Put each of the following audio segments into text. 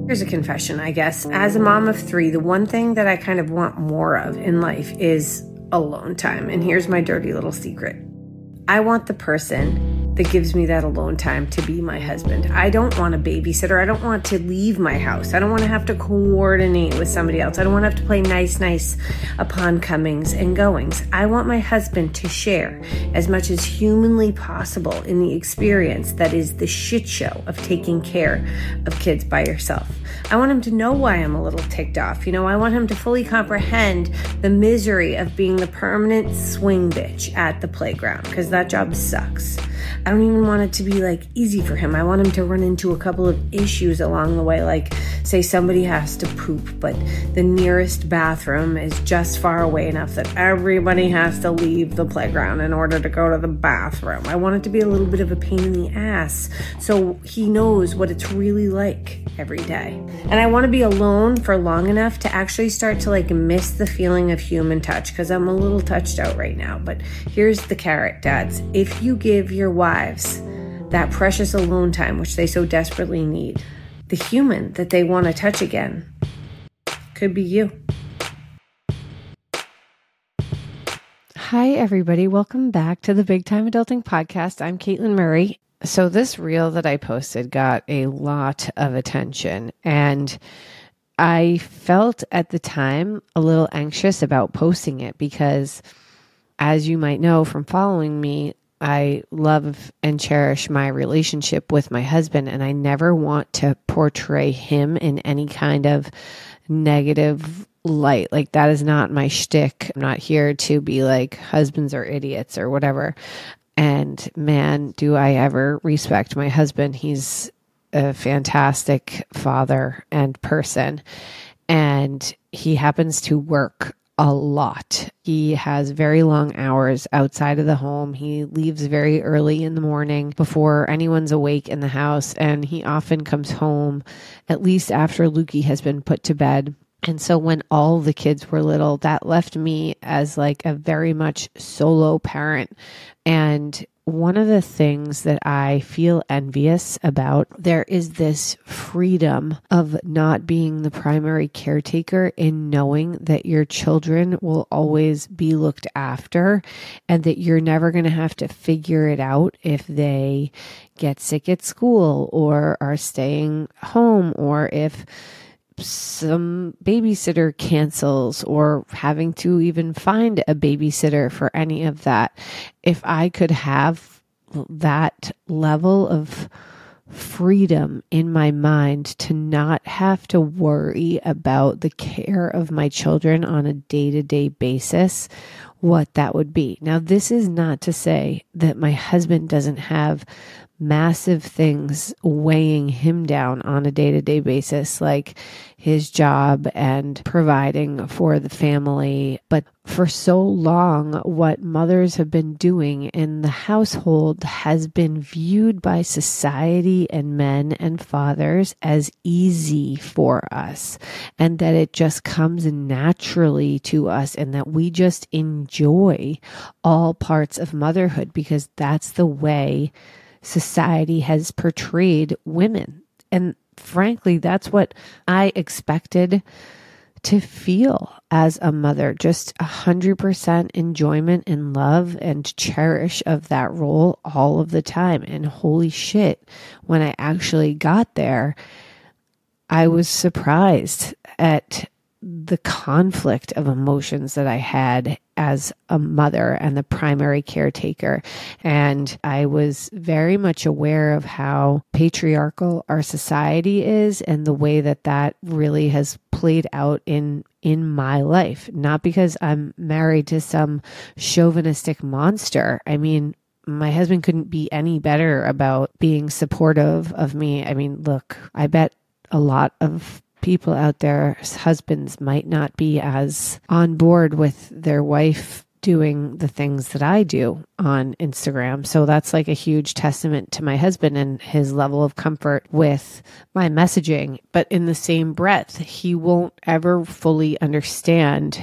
Here's a confession, I guess. As a mom of 3, the one thing that I kind of want more of in life is alone time. And here's my dirty little secret. I want the person that gives me that alone time to be my husband. I don't want a babysitter. I don't want to leave my house. I don't want to have to coordinate with somebody else. I don't want to have to play nice upon comings and goings. I want my husband to share as much as humanly possible in the experience that is the shit show of taking care of kids by yourself. I want him to know why I'm a little ticked off. I want him to fully comprehend the misery of being the permanent swing bitch at the playground, because that job sucks. I don't even want it to be easy for him. I want him to run into a couple of issues along the way, like say somebody has to poop, but the nearest bathroom is just far away enough that everybody has to leave the playground in order to go to the bathroom. I want it to be a little bit of a pain in the ass so he knows what it's really like every day. And I want to be alone for long enough to actually start to miss the feeling of human touch, because I'm a little touched out right now. But here's the carrot, dads. If you give your wives that precious alone time, which they so desperately need, the human that they want to touch again could be you. Hi, everybody. Welcome back to the Big Time Adulting Podcast. I'm Caitlin Murray. So this reel that I posted got a lot of attention, and I felt at the time a little anxious about posting it because, as you might know from following me, I love and cherish my relationship with my husband, and I never want to portray him in any kind of negative light. That is not my shtick. I'm not here to be husbands are idiots or whatever. And man, do I ever respect my husband. He's a fantastic father and person. And he happens to work a lot. He has very long hours outside of the home. He leaves very early in the morning before anyone's awake in the house. And he often comes home at least after Lukey has been put to bed. And so when all the kids were little, that left me as a very much solo parent. And one of the things that I feel envious about, there is this freedom of not being the primary caretaker in knowing that your children will always be looked after and that you're never going to have to figure it out if they get sick at school or are staying home, or if some babysitter cancels, or having to even find a babysitter for any of that. If I could have that level of freedom in my mind to not have to worry about the care of my children on a day-to-day basis, what that would be. Now, this is not to say that my husband doesn't have massive things weighing him down on a day-to-day basis, like his job and providing for the family. But for so long, what mothers have been doing in the household has been viewed by society and men and fathers as easy for us, and that it just comes naturally to us, and that we just enjoy all parts of motherhood because that's the way society has portrayed women. And frankly, that's what I expected to feel as a mother, just 100% enjoyment and love and cherish of that role all of the time. And holy shit, when I actually got there, I was surprised at the conflict of emotions that I had as a mother and the primary caretaker. And I was very much aware of how patriarchal our society is and the way that that really has played out in my life. Not because I'm married to some chauvinistic monster. I mean, my husband couldn't be any better about being supportive of me. I mean, look, I bet a lot of people out there, husbands might not be as on board with their wife doing the things that I do on Instagram. So that's a huge testament to my husband and his level of comfort with my messaging. But in the same breath, he won't ever fully understand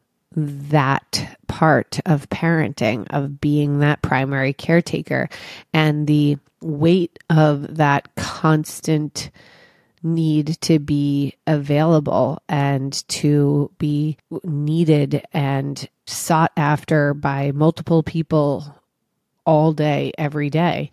that part of parenting, of being that primary caretaker, and the weight of that constant need to be available and to be needed and sought after by multiple people all day, every day,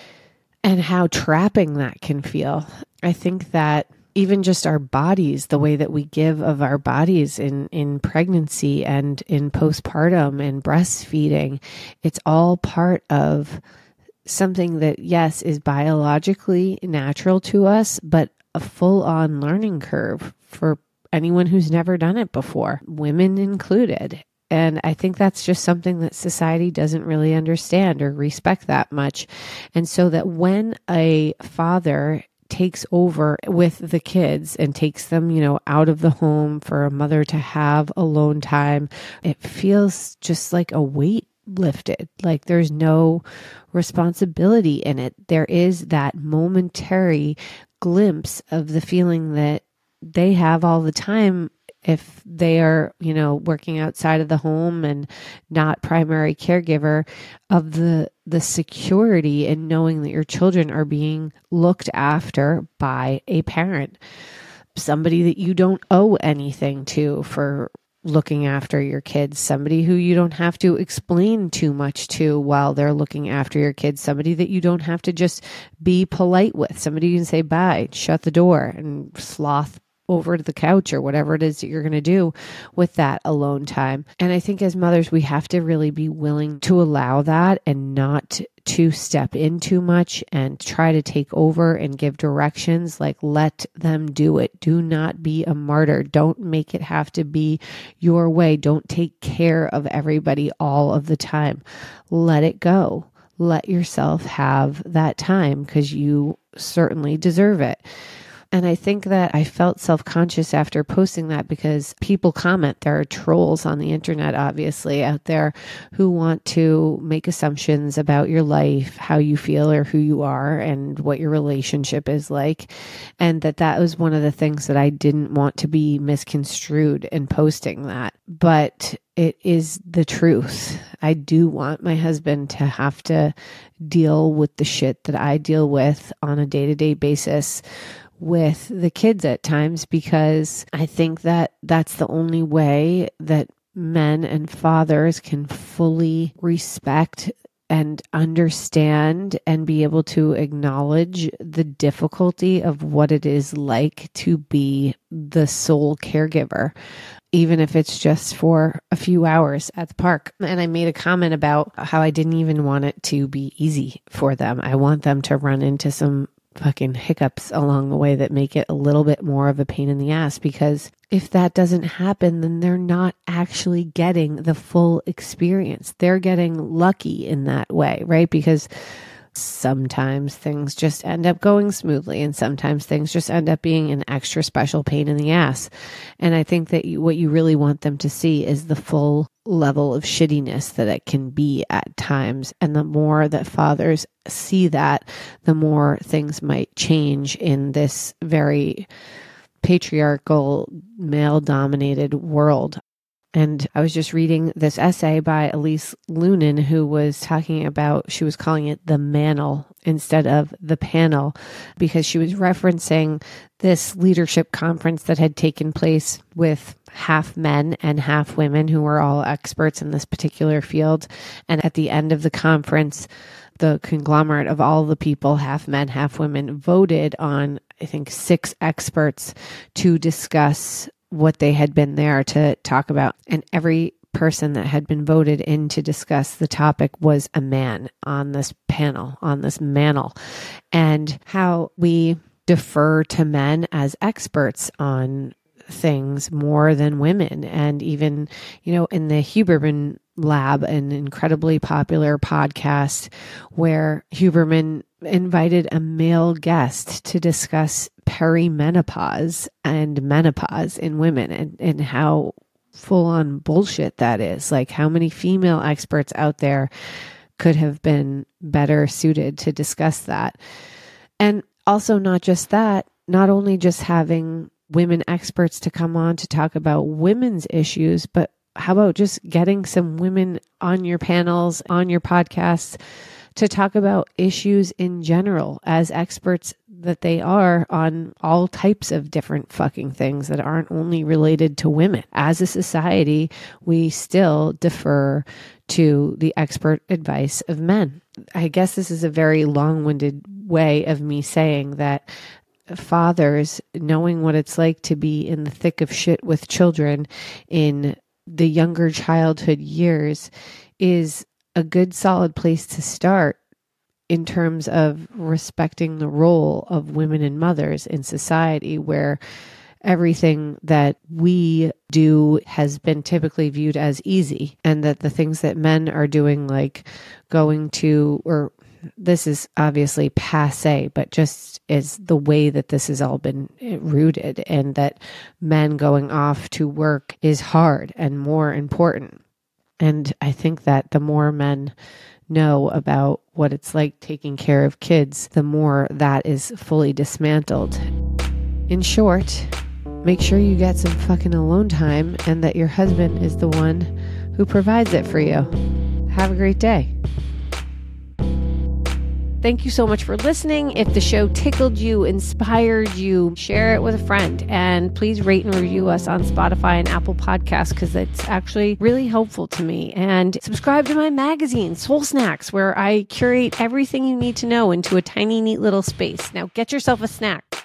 and how trapping that can feel. I think that even just our bodies, the way that we give of our bodies in pregnancy and in postpartum and breastfeeding, it's all part of something that, yes, is biologically natural to us, but a full-on learning curve for anyone who's never done it before, women included. And I think that's just something that society doesn't really understand or respect that much. And so that when a father takes over with the kids and takes them, out of the home for a mother to have alone time, it feels just like a weight lifted, like there's no responsibility in it. There is that momentary glimpse of the feeling that they have all the time if they are, working outside of the home and not primary caregiver, of the security in knowing that your children are being looked after by a parent, somebody that you don't owe anything to for looking after your kids, somebody who you don't have to explain too much to while they're looking after your kids, somebody that you don't have to just be polite with, somebody you can say bye, shut the door, and sloth over to the couch or whatever it is that you're going to do with that alone time. And I think as mothers, we have to really be willing to allow that and not to step in too much and try to take over and give directions. Like, let them do it. Do not be a martyr. Don't make it have to be your way. Don't take care of everybody all of the time. Let it go. Let yourself have that time because you certainly deserve it. And I think that I felt self-conscious after posting that because people comment. There are trolls on the internet, obviously, out there who want to make assumptions about your life, how you feel or who you are, and what your relationship is like. And that was one of the things that I didn't want to be misconstrued in posting that. But it is the truth. I do want my husband to have to deal with the shit that I deal with on a day-to-day basis with the kids at times, because I think that that's the only way that men and fathers can fully respect and understand and be able to acknowledge the difficulty of what it is like to be the sole caregiver, even if it's just for a few hours at the park. And I made a comment about how I didn't even want it to be easy for them. I want them to run into some fucking hiccups along the way that make it a little bit more of a pain in the ass, because if that doesn't happen, then they're not actually getting the full experience. They're getting lucky in that way, right? Because sometimes things just end up going smoothly and sometimes things just end up being an extra special pain in the ass. And I think that what you really want them to see is the full level of shittiness that it can be at times. And the more that fathers see that, the more things might change in this very patriarchal, male-dominated world. And I was just reading this essay by Elise Lunan, who was talking about, she was calling it the mantle instead of the panel, because she was referencing this leadership conference that had taken place with half men and half women who were all experts in this particular field. And at the end of the conference, the conglomerate of all the people, half men, half women, voted on, I think, 6 experts to discuss what they had been there to talk about. And every person that had been voted in to discuss the topic was a man on this panel, on this mantle, and how we defer to men as experts on things more than women. And even, in the Huberman Lab, an incredibly popular podcast where Huberman invited a male guest to discuss perimenopause and menopause in women, and how full on bullshit that is. Like, how many female experts out there could have been better suited to discuss that? And also, not just that, not only just having women experts to come on to talk about women's issues, but how about just getting some women on your panels, on your podcasts, to talk about issues in general as experts that they are on all types of different fucking things that aren't only related to women. As a society, we still defer to the expert advice of men. I guess this is a very long-winded way of me saying that fathers, knowing what it's like to be in the thick of shit with children in the younger childhood years, is a good solid place to start in terms of respecting the role of women and mothers in society, where everything that we do has been typically viewed as easy, and that the things that men are doing, like going to, or this is obviously passé, but just is the way that this has all been rooted, and that men going off to work is hard and more important. And I think that the more men know about what it's like taking care of kids, the more that is fully dismantled. In short, make sure you get some fucking alone time and that your husband is the one who provides it for you. Have a great day. Thank you so much for listening. If the show tickled you, inspired you, share it with a friend. And please rate and review us on Spotify and Apple Podcasts, because it's actually really helpful to me. And subscribe to my magazine, Soul Snacks, where I curate everything you need to know into a tiny, neat little space. Now get yourself a snack.